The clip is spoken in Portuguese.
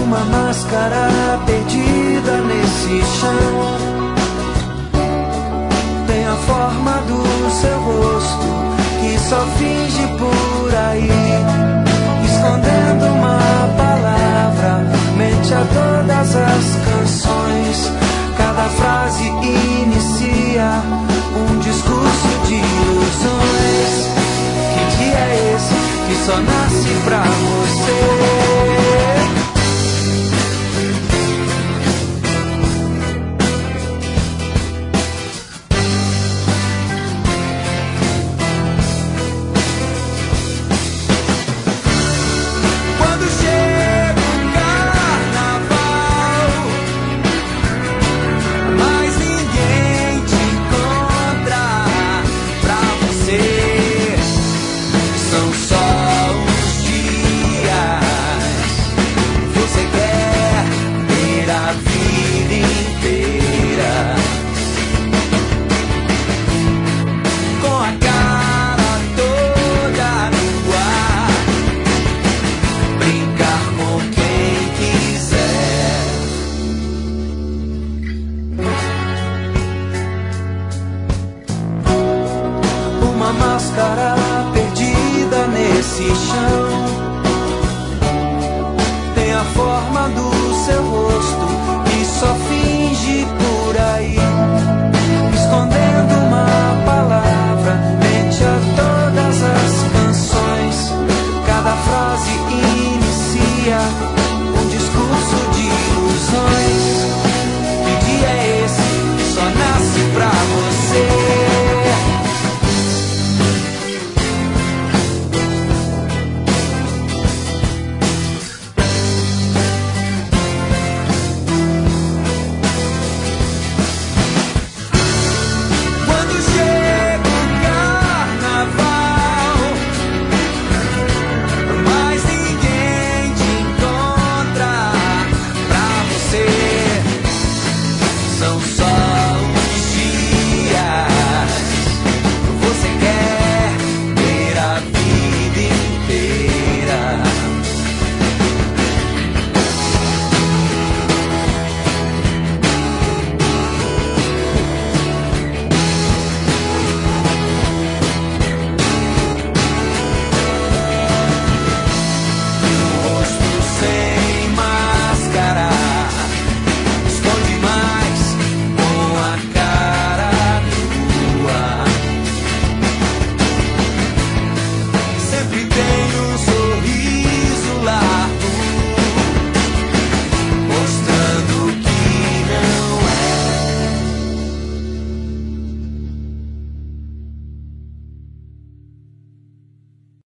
uma máscara perdida nesse chão. Tem a forma do seu rosto que só finge por aí, escondendo uma palavra, mente a todas as canções. Cada frase inicia um discurso de ilusões. Que dia é esse que só nasce pra você?